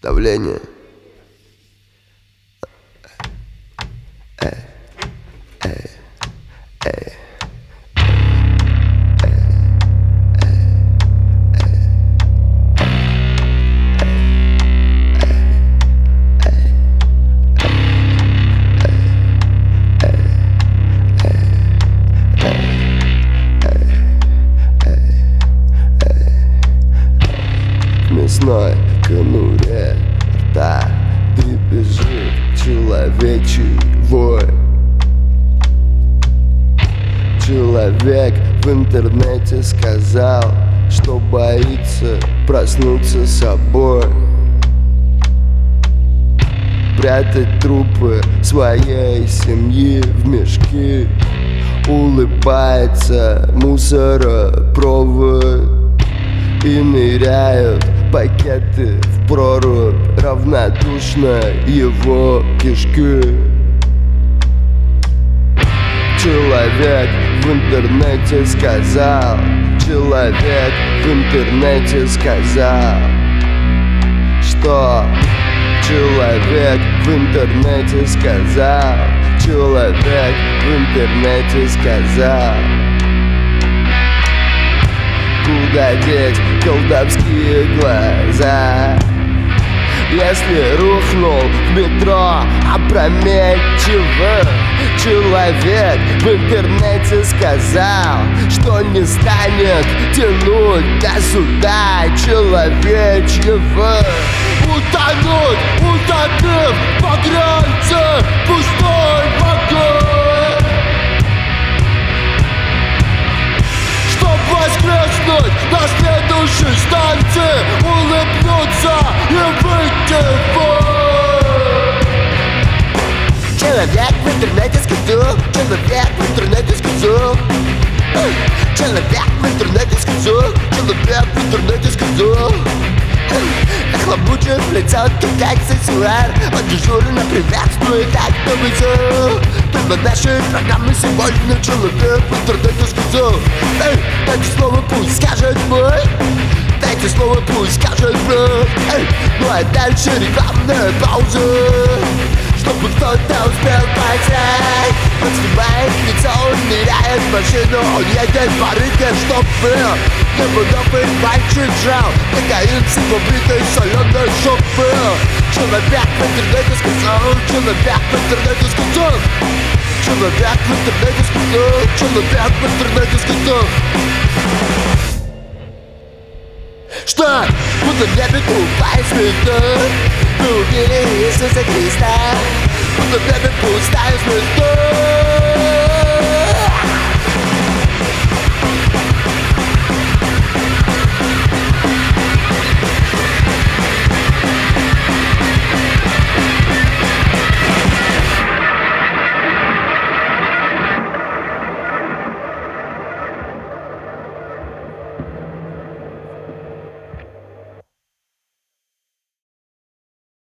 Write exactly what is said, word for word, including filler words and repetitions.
Давление. Эй, эй, эй. В мясной конуре рта дребезжит человечий вой. Человек в интернете сказал, что боится проснуться собой, прятать трупы своей семьи в мешки. Улыбается мусоропровод и ныряют пакеты в прорубь, равнодушно его кишки. Человек в интернете сказал, человек в интернете сказал, что человек в интернете сказал, человек в интернете сказал. Куда деть колдовские глаза, если рухнул в метро опрометчиво? Человек в интернете сказал, что не станет тянуть до суда человечьего. Утонуть, утопив погранце пустой вагон, чтоб воскреснуть на следующей станции, улыбнуться и выйти вон. Человек в интернете сказал, человек в интернете сказал, человек в интернете сказал, человек в интернете сказал. Нахлобучив лицо китайца сюар, он дежурно приветствует автобусу. Тема нашей программы сегодня человек в интернете сказал. Эй, дайте слово, пусть скажет мой, дайте слово, пусть скажет брат. Эй, ну а дальше рекламная пауза, чтобы кто-то успел понять. Он снимает лицо, он ныряет в машину, он едет по рынке, чтоб был его новый мальчик жал, кокаин с побитой соленой шопы. Человек в интернете сказал, человек в интернете сказал, человек в интернете сказал, человек в интернете сказал, что будто в небе голубая звезда, мы увидели Иисуса Христа, будто в небе пустая звезда.